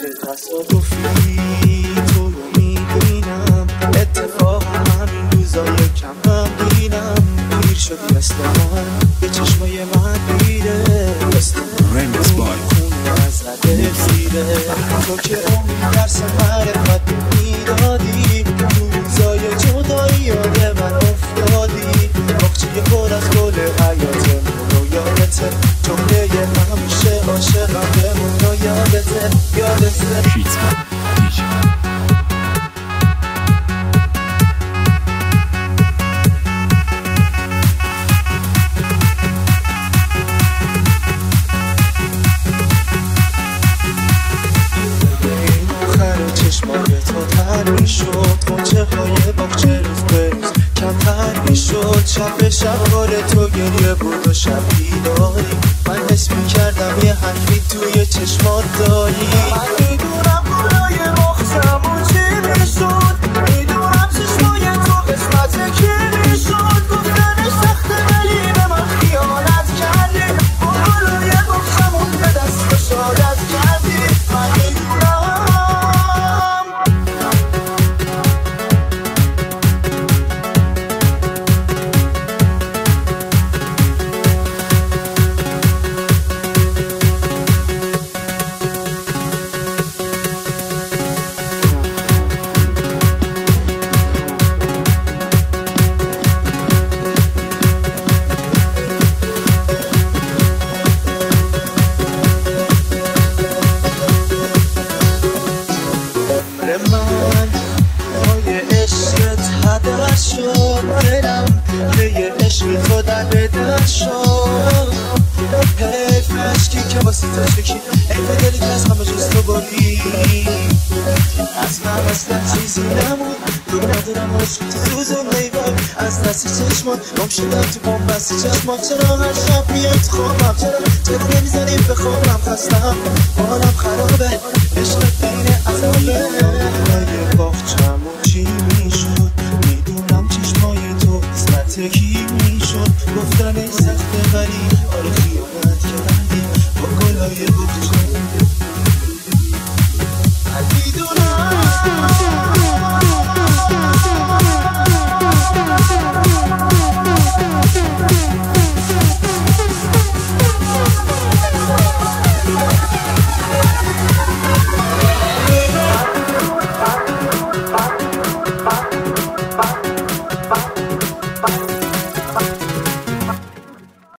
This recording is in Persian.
تصادفی تو رو میبینم، اتفاق همین روزا یکم غمگینم. پیر شدی مثل من، به چشمای من میره، مثل Remix Boy خونه از رده زیره. تو که اون درس معرفت میدادی، تو روزای جدایی یاد من افتادی. باغچه پر از گل حیاتمون رو یادته، جمله همیشه عاشقم بمون رو یادته. Shitsman DJ چشمای تو تر میشد، قنچه های باغچه روز به روز کمتر میشد. شب به شب بار تو گریه بود و شب بیداری، من حس میکردم یه حرفی توی چشمات داری. من میدونم گناه مخزمون چی میشد، میدونم چشمای تو قسمت کی میشد. گفتنش سخته ولی به من خیانت کردی، گناه مخزمون به دست شادت کردی. من میدونم من پای عشقت هدر شد، دلم یه عشق تو در بدر شد. حیف عشقی که واسه تشکی، حیف دلی که از همه جز تو بردی. از من اصلا چیزی نمون، تو ندارم عشق تو زنده بار. از دست چشمان گم شدم تو بومبستی چشمان. چرا هر شب میای تو خوابم، چرا نمیزنی به خوابم؟ خستم حالم خرابه، عشقت بین عذابه. باغچه‌مون چی میشد، میدونم چشمای تو قسمت کی میشد. گفتنش سخته ولی آره خیانت کردی، با گلای بودش